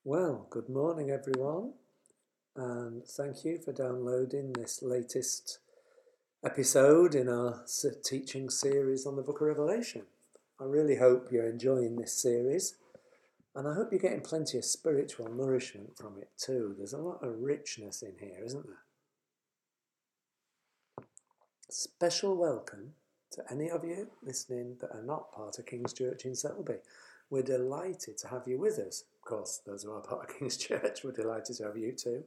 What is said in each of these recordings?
Well, good morning, everyone, and thank you for downloading this latest episode in our teaching series on the Book of Revelation. I really hope you're enjoying this series, and I hope you're getting plenty of spiritual nourishment from it too. There's a lot of richness in here, isn't there? Special welcome to any of you listening that are not part of King's Church in Selby. We're delighted to have you with us. Of course, those who are part of King's Church, we're delighted to have you too.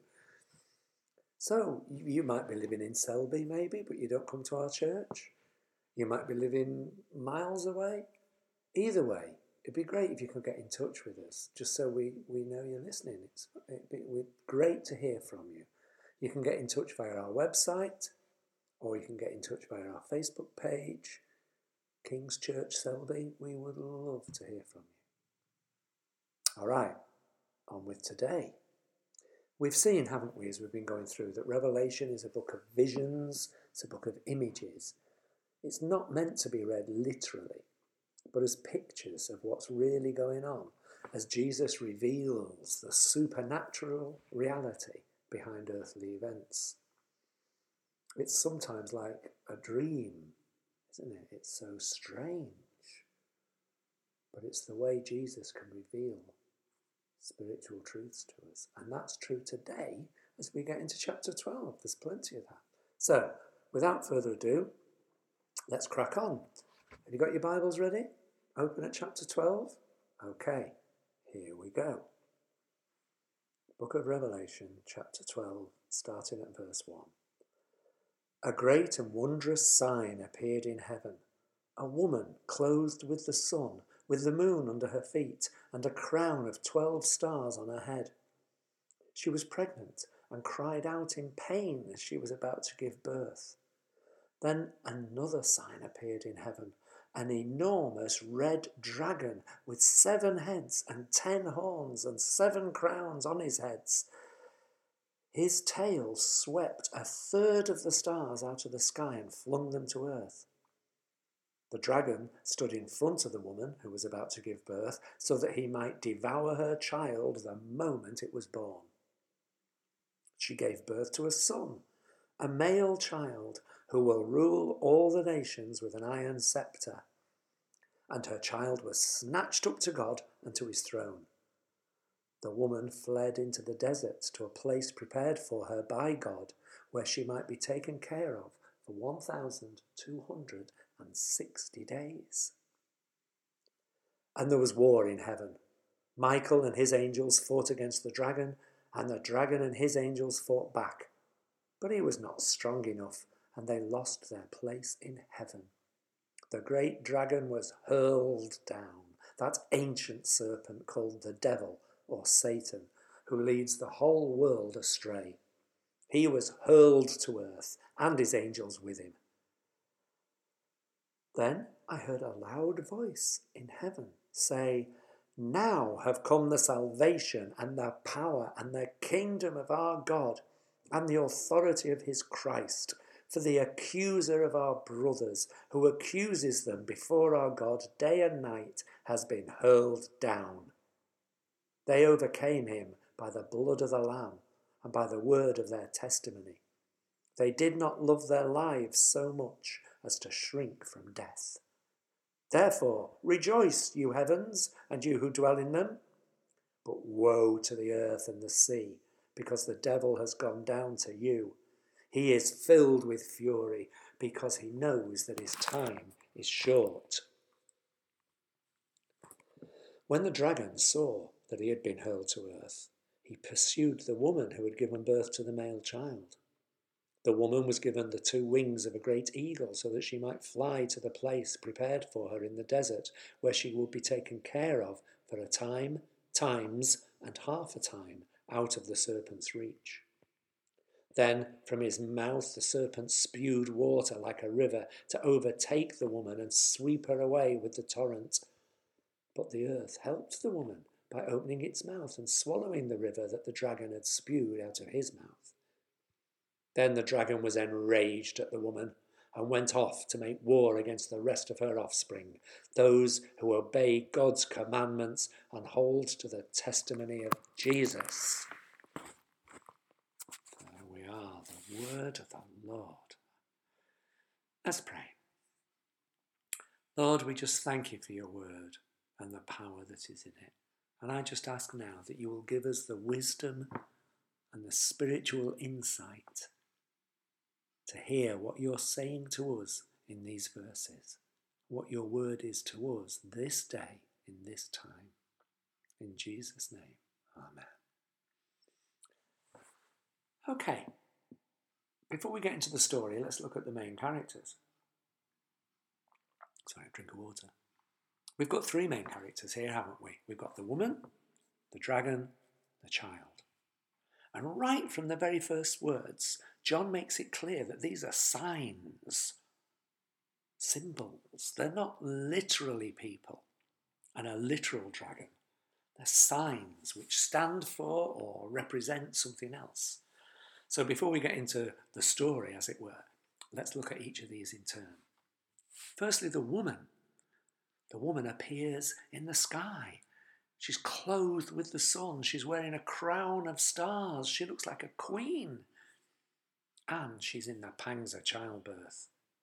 So, you might be living in Selby maybe, but you don't come to our church. You might be living miles away. Either way, it'd be great if you could get in touch with us, just so we know you're listening. It'd be great to hear from you. You can get in touch via our website, or you can get in touch via our Facebook page, King's Church Selby. We would love to hear from you. All right, on with today. We've seen, haven't we, as we've been going through, that Revelation is a book of visions, it's a book of images. It's not meant to be read literally, but as pictures of what's really going on, as Jesus reveals the supernatural reality behind earthly events. It's sometimes like a dream, isn't it? It's so strange. But it's the way Jesus can reveal spiritual truths to us. And that's true today as we get into chapter 12. There's plenty of that. So, without further ado, let's crack on. Have you got your Bibles ready? Open at chapter 12? Okay, here we go. Book of Revelation, chapter 12, starting at verse 1. A great and wondrous sign appeared in heaven. A woman clothed with the sun, with the moon under her feet, and a crown of 12 stars on her head. She was pregnant and cried out in pain as she was about to give birth. Then another sign appeared in heaven, an enormous red dragon with 7 heads and 10 horns and 7 crowns on his heads. His tail swept 1/3 of the stars out of the sky and flung them to earth. The dragon stood in front of the woman who was about to give birth so that he might devour her child the moment it was born. She gave birth to a son, a male child who will rule all the nations with an iron scepter. And her child was snatched up to God and to his throne. The woman fled into the desert to a place prepared for her by God, where she might be taken care of for 1,260 days. And there was war in heaven. Michael and his angels fought against the dragon, and the dragon and his angels fought back. But he was not strong enough, and they lost their place in heaven. The great dragon was hurled down, that ancient serpent called the devil, or Satan, who leads the whole world astray. He was hurled to earth, and his angels with him. Then I heard a loud voice in heaven say, "Now have come the salvation and the power and the kingdom of our God and the authority of his Christ, for the accuser of our brothers, who accuses them before our God day and night, has been hurled down. They overcame him by the blood of the Lamb and by the word of their testimony. They did not love their lives so much as to shrink from death. Therefore, rejoice, you heavens, and you who dwell in them. But woe to the earth and the sea, because the devil has gone down to you. He is filled with fury, because he knows that his time is short." When the dragon saw that he had been hurled to earth, he pursued the woman who had given birth to the male child. The woman was given the 2 wings of a great eagle so that she might fly to the place prepared for her in the desert, where she would be taken care of for a time, times, and half a time out of the serpent's reach. Then from his mouth the serpent spewed water like a river to overtake the woman and sweep her away with the torrent. But the earth helped the woman by opening its mouth and swallowing the river that the dragon had spewed out of his mouth. Then the dragon was enraged at the woman and went off to make war against the rest of her offspring, those who obey God's commandments and hold to the testimony of Jesus. There we are, the word of the Lord. Let's pray. Lord, we just thank you for your word and the power that is in it. And I just ask now that you will give us the wisdom and the spiritual insight to hear what you're saying to us in these verses, what your word is to us this day, in this time. In Jesus' name, amen. Okay, before we get into the story, let's look at the main characters. Sorry, drink of water. We've got three main characters here, haven't we? We've got the woman, the dragon, the child. And right from the very first words, John makes it clear that these are signs, symbols. They're not literally people and a literal dragon. They're signs which stand for or represent something else. So before we get into the story, as it were, let's look at each of these in turn. Firstly, the woman. The woman appears in the sky. She's clothed with the sun. She's wearing a crown of stars. She looks like a queen. And she's in the pangs of childbirth.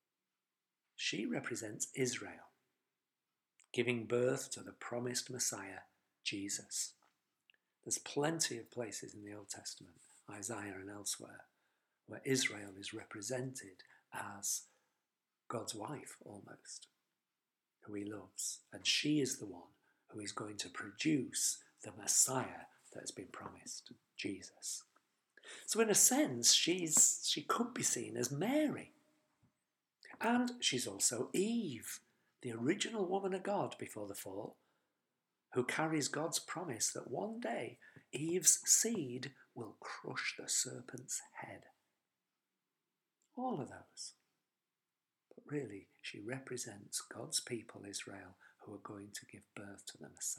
She represents Israel, giving birth to the promised Messiah, Jesus. There's plenty of places in the Old Testament, Isaiah and elsewhere, where Israel is represented as God's wife almost, who he loves. And she is the one who is going to produce the Messiah that has been promised, Jesus. So in a sense, she could be seen as Mary. And she's also Eve, the original woman of God before the fall, who carries God's promise that one day Eve's seed will crush the serpent's head. All of those. But really, she represents God's people, Israel, who are going to give birth to the Messiah.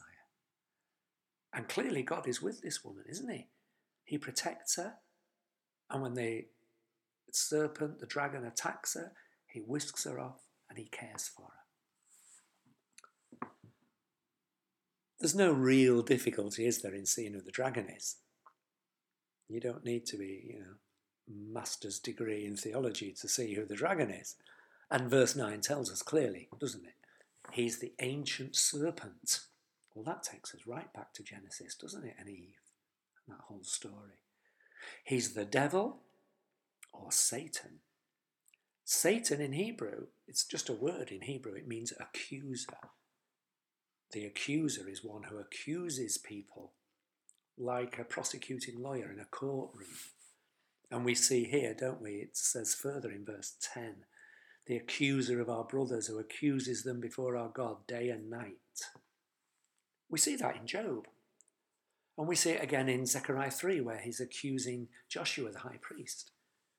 And clearly God is with this woman, isn't he? He protects her. And when the serpent, the dragon, attacks her, he whisks her off and he cares for her. There's no real difficulty, is there, in seeing who the dragon is? You don't need to be, master's degree in theology to see who the dragon is. And verse 9 tells us clearly, doesn't it? He's the ancient serpent. Well, that takes us right back to Genesis, doesn't it? And Eve, and that whole story. He's the devil, or Satan. Satan in Hebrew, it's just a word in Hebrew, it means accuser. The accuser is one who accuses people, like a prosecuting lawyer in a courtroom. And we see here, don't we, it says further in verse 10, the accuser of our brothers who accuses them before our God day and night. We see that in Job. And we see it again in Zechariah 3, where he's accusing Joshua, the high priest.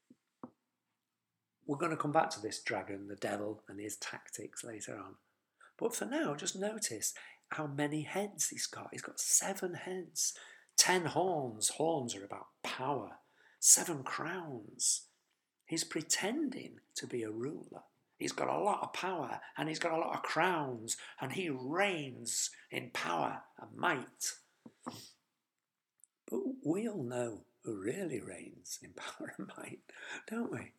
We're going to come back to this dragon, the devil, and his tactics later on. But for now, just notice how many heads he's got. He's got 7 heads, 10 horns. Horns are about power. 7 crowns. He's pretending to be a ruler. He's got a lot of power and he's got a lot of crowns and he reigns in power and might. But we all know who really reigns in power and might, don't we?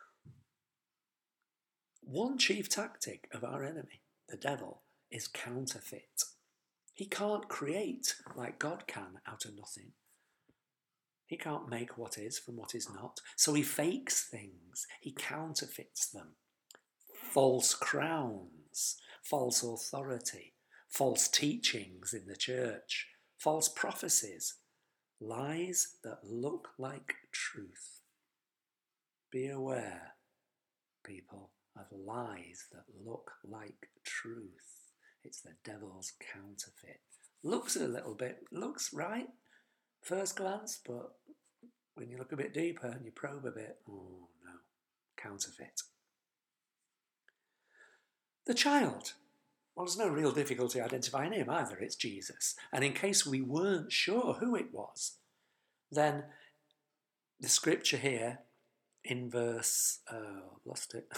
One chief tactic of our enemy, the devil, is counterfeit. He can't create like God can out of nothing. He can't make what is from what is not. So he fakes things. He counterfeits them. False crowns, false authority, false teachings in the church, false prophecies, lies that look like truth. Be aware, people, of lies that look like truth. It's the devil's counterfeit. Looks a little bit, looks right, first glance, but when you look a bit deeper and you probe a bit, oh no, counterfeit. The child. Well, there's no real difficulty identifying him either. It's Jesus. And in case we weren't sure who it was, then the scripture here in verse, lost it,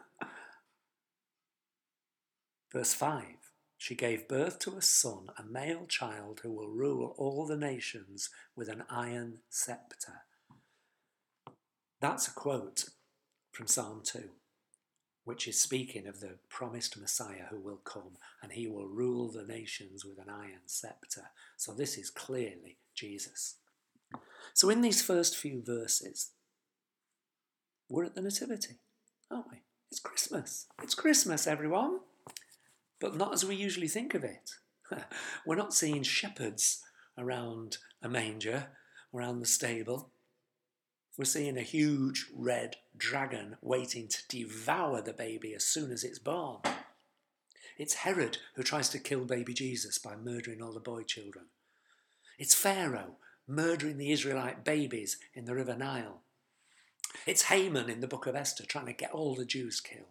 verse 5, she gave birth to a son, a male child who will rule all the nations with an iron scepter. That's a quote from Psalm 2, which is speaking of the promised Messiah who will come, and he will rule the nations with an iron scepter. So this is clearly Jesus. So in these first few verses, we're at the Nativity, aren't we? It's Christmas. It's Christmas, everyone. But not as we usually think of it. We're not seeing shepherds around a manger, around the stable. We're seeing a huge red dragon waiting to devour the baby as soon as it's born. It's Herod who tries to kill baby Jesus by murdering all the boy children. It's Pharaoh murdering the Israelite babies in the River Nile. It's Haman in the book of Esther trying to get all the Jews killed.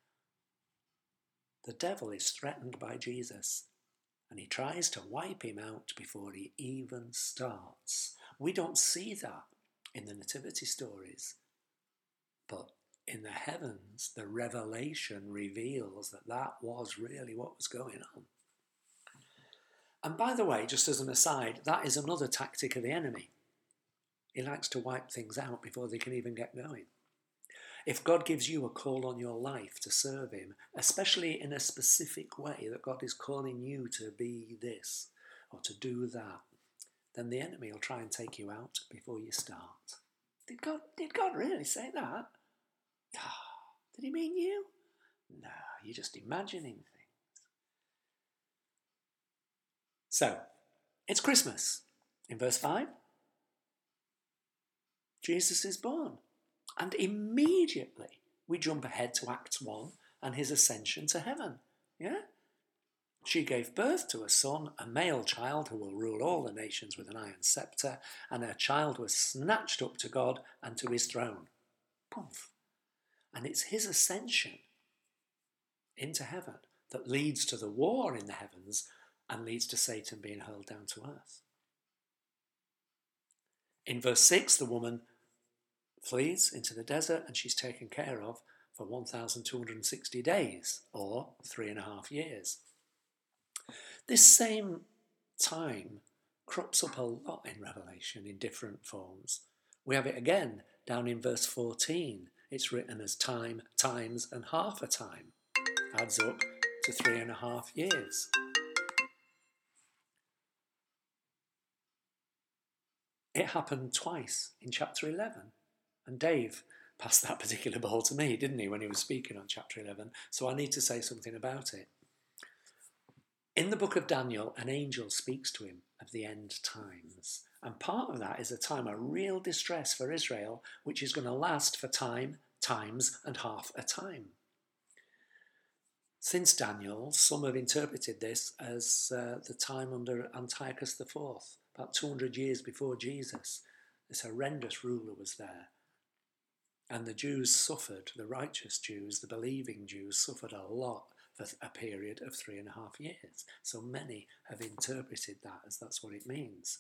The devil is threatened by Jesus, and he tries to wipe him out before he even starts. We don't see that in the nativity stories, but in the heavens, the revelation reveals that that was really what was going on. And by the way, just as an aside, that is another tactic of the enemy. He likes to wipe things out before they can even get going. If God gives you a call on your life to serve him, especially in a specific way that God is calling you to be this or to do that, then the enemy will try and take you out before you start. Did God really say that? Did he mean you? No, you're just imagining things. So, it's Christmas. In verse 5, Jesus is born. And immediately we jump ahead to Acts 1 and his ascension to heaven. Yeah? She gave birth to a son, a male child who will rule all the nations with an iron scepter, and her child was snatched up to God and to his throne. Poof. And it's his ascension into heaven that leads to the war in the heavens and leads to Satan being hurled down to earth. In verse 6, the woman flees into the desert and she's taken care of for 1,260 days, or 3.5 years. This same time crops up a lot in Revelation in different forms. We have it again down in verse 14. It's written as time, times, and half a time. Adds up to 3.5 years. It happened twice in chapter 11. And Dave passed that particular ball to me, didn't he, when he was speaking on chapter 11? So I need to say something about it. In the book of Daniel, an angel speaks to him of the end times. And part of that is a time of real distress for Israel, which is going to last for time, times, and half a time. Since Daniel, some have interpreted this as the time under Antiochus IV, about 200 years before Jesus. This horrendous ruler was there. And the Jews suffered, the righteous Jews, the believing Jews, suffered a lot for a period of 3.5 years. So many have interpreted that as that's what it means.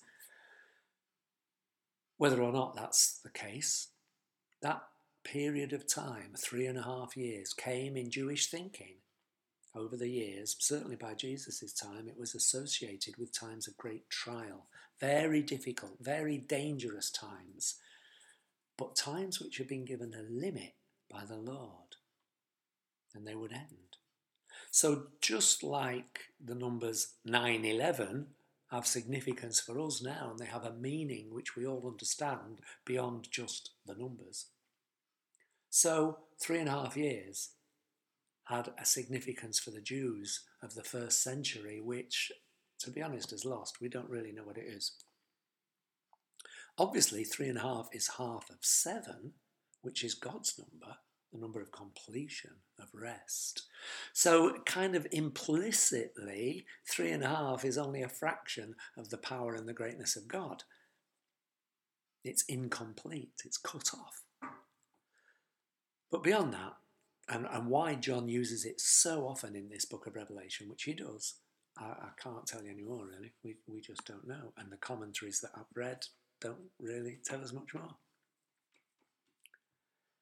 Whether or not that's the case, that period of time, 3.5 years, came in Jewish thinking over the years. Certainly by Jesus' time, it was associated with times of great trial, very difficult, very dangerous times, but times which have been given a limit by the Lord, and they would end. So just like the numbers 9/11 have significance for us now, and they have a meaning which we all understand beyond just the numbers, so 3.5 years had a significance for the Jews of the first century, which, to be honest, is lost. We don't really know what it is. Obviously, 3.5 is half of 7, which is God's number, the number of completion, of rest. So kind of implicitly, 3.5 is only a fraction of the power and the greatness of God. It's incomplete, it's cut off. But beyond that, and why John uses it so often in this book of Revelation, which he does, I can't tell you anymore, really. We just don't know. And the commentaries that I've read don't really tell us much more.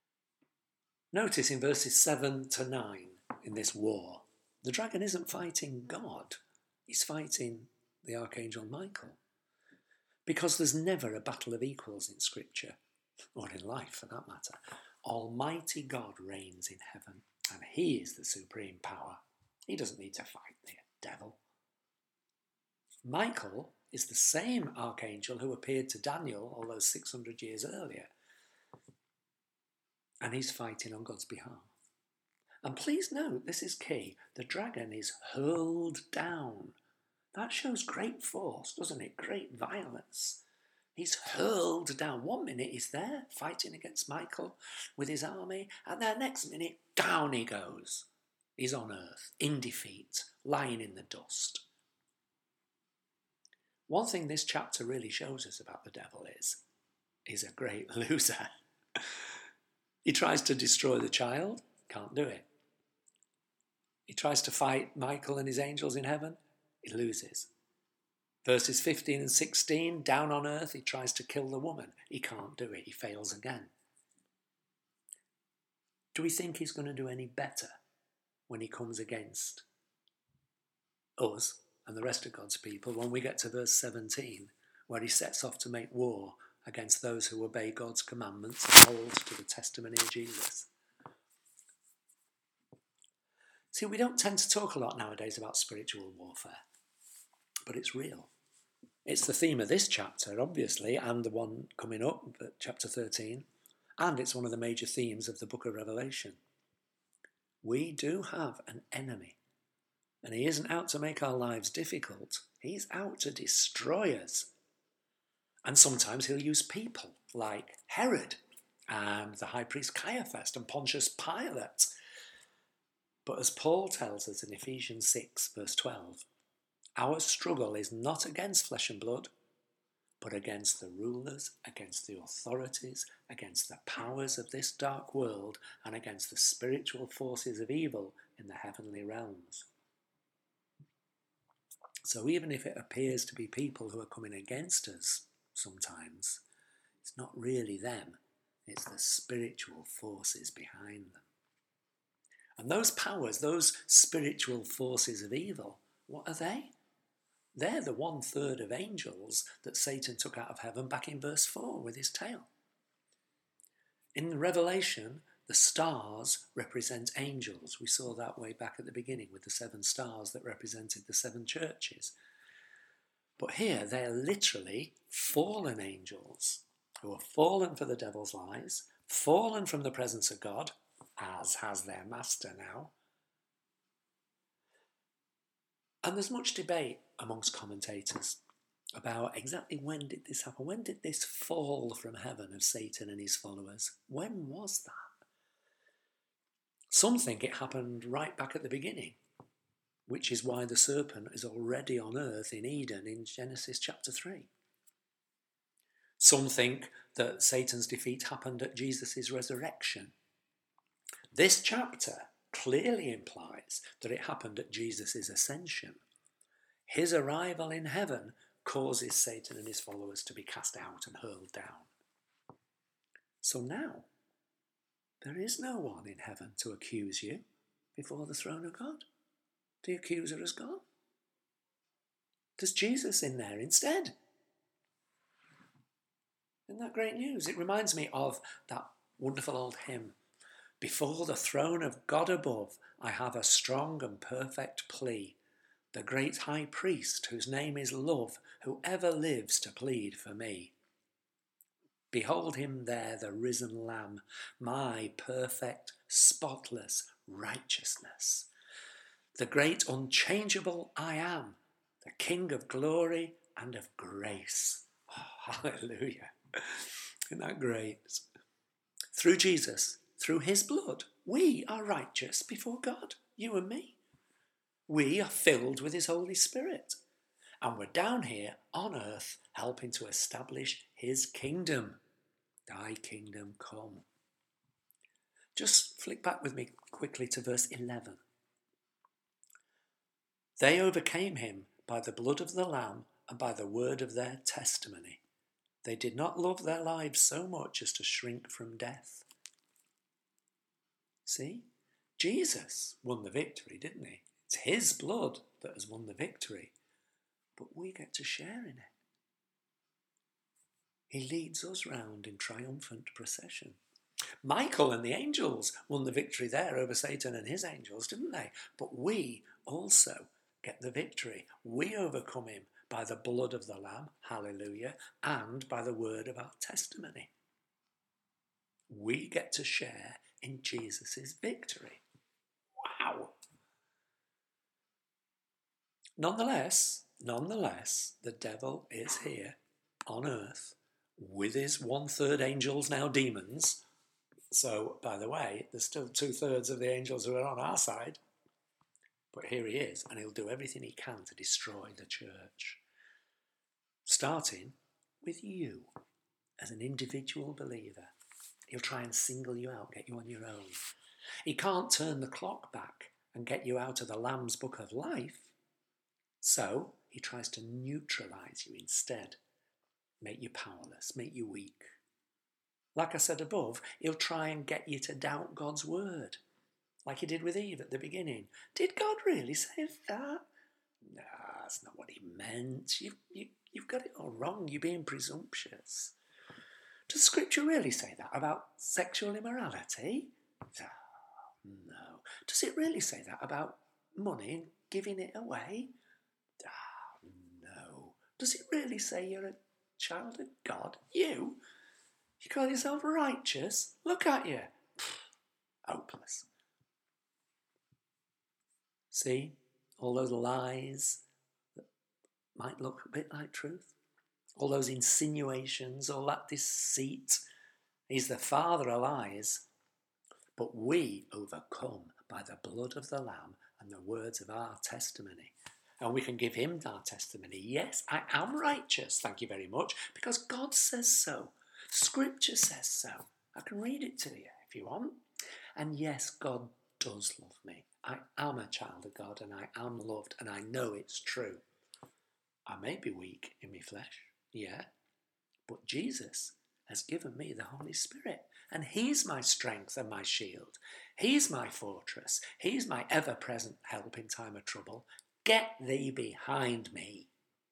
Notice in verses 7 to 9 in this war, the dragon isn't fighting God, he's fighting the archangel Michael. Because there's never a battle of equals in Scripture, or in life for that matter. Almighty God reigns in heaven, and he is the supreme power. He doesn't need to fight the devil. Michael is the same archangel who appeared to Daniel all those 600 years earlier, and he's fighting on God's behalf. And please note, this is key, the dragon is hurled down. That shows great force, doesn't it? Great violence. He's hurled down. 1 minute he's there fighting against Michael with his army, and the next minute down he goes. He's on earth, in defeat, lying in the dust. One thing this chapter really shows us about the devil is he's a great loser. He tries to destroy the child, can't do it. He tries to fight Michael and his angels in heaven, he loses. Verses 15 and 16, down on earth, he tries to kill the woman. He can't do it, he fails again. Do we think he's going to do any better when he comes against us and the rest of God's people when we get to verse 17, where he sets off to make war against those who obey God's commandments and hold to the testimony of Jesus? See, we don't tend to talk a lot nowadays about spiritual warfare, but it's real. It's the theme of this chapter, obviously, and the one coming up, chapter 13, and it's one of the major themes of the book of Revelation. We do have an enemy, and he isn't out to make our lives difficult. He's out to destroy us. And sometimes he'll use people like Herod and the high priest Caiaphas and Pontius Pilate. But as Paul tells us in Ephesians 6, verse 12, our struggle is not against flesh and blood, but against the rulers, against the authorities, against the powers of this dark world, and against the spiritual forces of evil in the heavenly realms. So even if it appears to be people who are coming against us sometimes, it's not really them, it's the spiritual forces behind them. And those powers, those spiritual forces of evil, what are they? They're the 1/3 of angels that Satan took out of heaven back in verse 4 with his tail. In Revelation, the stars represent angels. We saw that way back at the beginning with the 7 stars that represented the 7 churches. But here they're literally fallen angels who have fallen for the devil's lies, fallen from the presence of God, as has their master now. And there's much debate amongst commentators about exactly when did this happen? When did this fall from heaven of Satan and his followers? When was that? Some think it happened right back at the beginning, which is why the serpent is already on earth in Eden in Genesis chapter 3. Some think that Satan's defeat happened at Jesus' resurrection. This chapter clearly implies that it happened at Jesus' ascension. His arrival in heaven causes Satan and his followers to be cast out and hurled down. So now, there is no one in heaven to accuse you before the throne of God. The accuser has gone. There's Jesus in there instead. Isn't that great news? It reminds me of that wonderful old hymn. Before the throne of God above, I have a strong and perfect plea. The great high priest, whose name is love, who ever lives to plead for me. Behold him there, the risen Lamb, my perfect, spotless righteousness. The great unchangeable I am, the King of glory and of grace. Oh, hallelujah. Isn't that great? Through Jesus, through his blood, we are righteous before God, you and me. We are filled with his Holy Spirit. And we're down here on earth helping to establish his kingdom. Thy kingdom come. Just flick back with me quickly to verse 11. They overcame him by the blood of the Lamb and by the word of their testimony. They did not love their lives so much as to shrink from death. See? Jesus won the victory, didn't he? It's his blood that has won the victory. But we get to share in it. He leads us round in triumphant procession. Michael and the angels won the victory there over Satan and his angels, didn't they? But we also get the victory. We overcome him by the blood of the Lamb, hallelujah, and by the word of our testimony. We get to share in Jesus' victory. Wow! Nonetheless, the devil is here on earth with his 1/3 angels, now demons. So, by the way, there's still 2/3 of the angels who are on our side. But here he is, and he'll do everything he can to destroy the church. Starting with you as an individual believer. He'll try and single you out, get you on your own. He can't turn the clock back and get you out of the Lamb's book of life. So he tries to neutralise you instead, make you powerless, make you weak. Like I said above, he'll try and get you to doubt God's word, like he did with Eve at the beginning. Did God really say that? No, that's not what he meant. You've got it all wrong. You're being presumptuous. Does Scripture really say that about sexual immorality? Oh, no. Does it really say that about money and giving it away? Oh, no. Does it really say you're a child of God? You call yourself righteous? Look at you. Hopeless. See, all those lies that might look a bit like truth, all those insinuations, all that deceit. He's the father of lies. But we overcome by the blood of the Lamb and the words of our testimony. And we can give him our testimony. Yes, I am righteous, thank you very much, because God says so. Scripture says so. I can read it to you if you want. And yes, God does love me. I am a child of God and I am loved and I know it's true. I may be weak in my flesh, yeah, but Jesus has given me the Holy Spirit and he's my strength and my shield. He's my fortress. He's my ever-present help in time of trouble. Get thee behind me.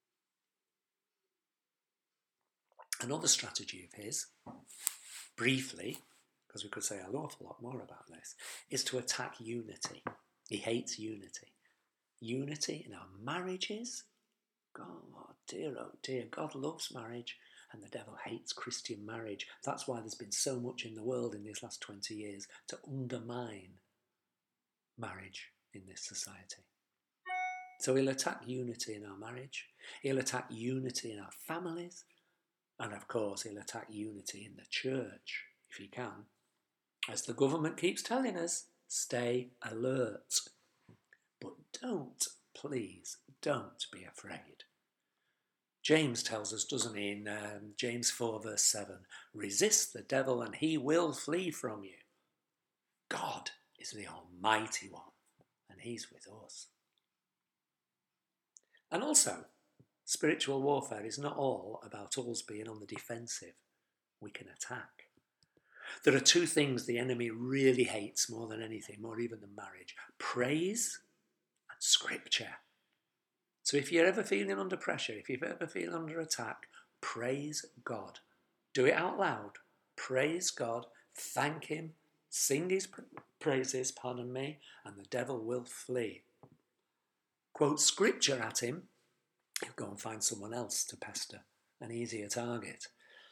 Another strategy of his, briefly, because we could say an awful lot more about this, is to attack unity. He hates unity. Unity in our marriages. God, oh dear, God loves marriage and the devil hates Christian marriage. That's why there's been so much in the world in these last 20 years to undermine marriage in this society. So he'll attack unity in our marriage. He'll attack unity in our families. And of course, he'll attack unity in the church, if he can. As the government keeps telling us, stay alert. But please don't be afraid. James tells us, doesn't he, in James 4 verse 7, resist the devil and he will flee from you. God is the Almighty One and he's with us. And also, spiritual warfare is not all about us being on the defensive. We can attack. There are two things the enemy really hates more than anything, more even than marriage: praise and Scripture. So if you're ever feeling under pressure, if you're ever feeling under attack, praise God. Do it out loud. Praise God, thank him, sing his praises, and the devil will flee. Quote Scripture at him, he'll go and find someone else to pester, an easier target.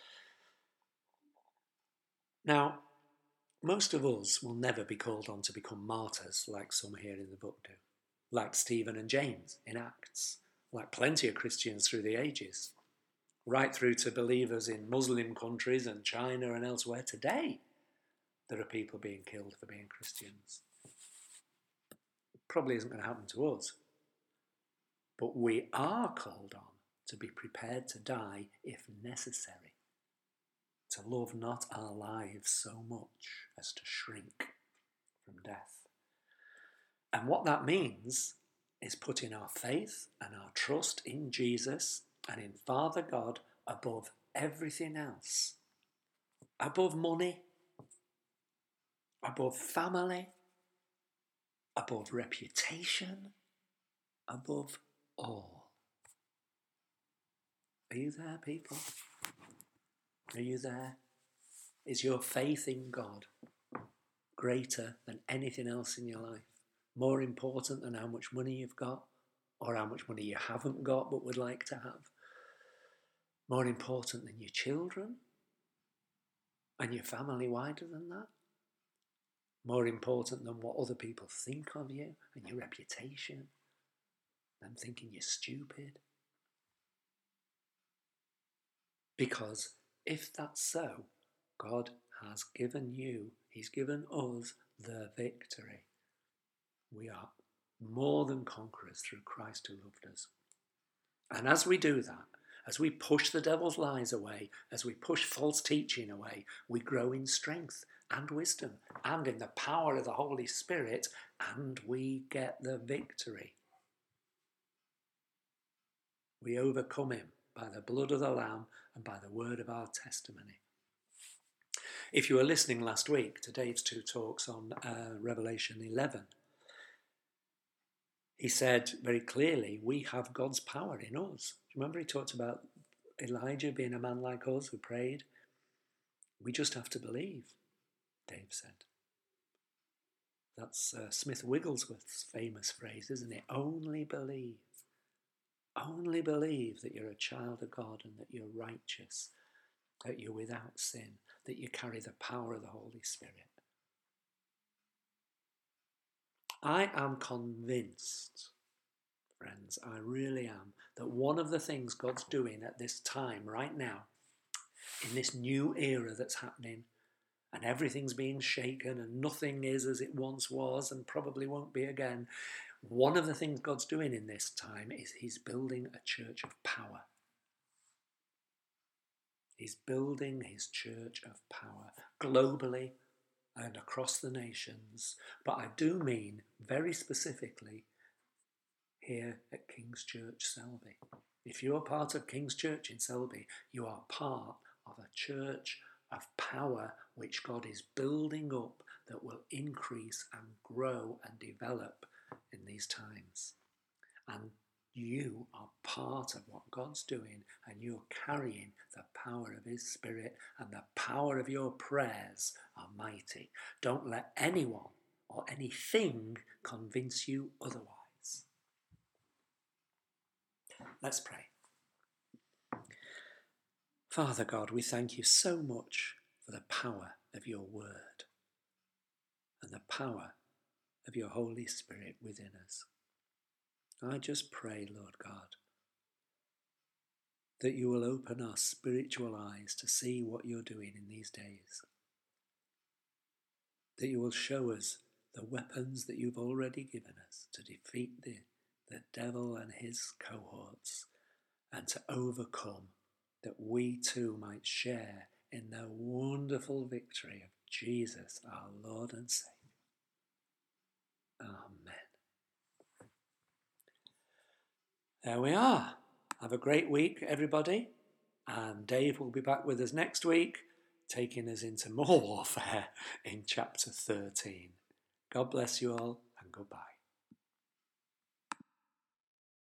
Now, most of us will never be called on to become martyrs like some here in the book do, like Stephen and James in Acts, like plenty of Christians through the ages, right through to believers in Muslim countries and China and elsewhere today. There are people being killed for being Christians. Probably isn't going to happen to us. But we are called on to be prepared to die if necessary, to love not our lives so much as to shrink from death. And what that means is putting our faith and our trust in Jesus and in Father God above everything else. Above money, above family, above reputation, above all. Are you there, people? Are you there? Is your faith in God greater than anything else in your life? More important than how much money you've got, or how much money you haven't got but would like to have? More important than your children and your family wider than that? More important than what other people think of you and your reputation? Them thinking you're stupid? Because if that's so, God has given you, he's given us the victory. We are more than conquerors through Christ who loved us. And as we do that, as we push the devil's lies away, as we push false teaching away, we grow in strength and wisdom and in the power of the Holy Spirit, and we get the victory. We overcome him by the blood of the Lamb and by the word of our testimony. If you were listening last week to Dave's 2 talks on Revelation 11, he said very clearly, we have God's power in us. Do you remember he talked about Elijah being a man like us who prayed? We just have to believe, Dave said. That's Smith Wigglesworth's famous phrase, isn't it? Only believe. Only believe that you're a child of God and that you're righteous, that you're without sin, that you carry the power of the Holy Spirit. I am convinced, friends, I really am, that one of the things God's doing at this time, right now, in this new era that's happening, and everything's being shaken and nothing is as it once was and probably won't be again, one of the things God's doing in this time is he's building a church of power. He's building his church of power globally and across the nations. But I do mean very specifically here at King's Church Selby. If you're part of King's Church in Selby, you are part of a church of power which God is building up that will increase and grow and develop in these times. And you are part of what God's doing, and you're carrying the power of his Spirit, and the power of your prayers are mighty. Don't let anyone or anything convince you otherwise. Let's pray. Father God, we thank you so much for the power of your word and the power of your Holy Spirit within us. I just pray, Lord God, that you will open our spiritual eyes to see what you're doing in these days. That you will show us the weapons that you've already given us to defeat the devil and his cohorts and to overcome, that we too might share in the wonderful victory of Jesus, our Lord and Saviour. Amen. There we are. Have a great week, everybody. And Dave will be back with us next week, taking us into more warfare in chapter 13. God bless you all, and goodbye.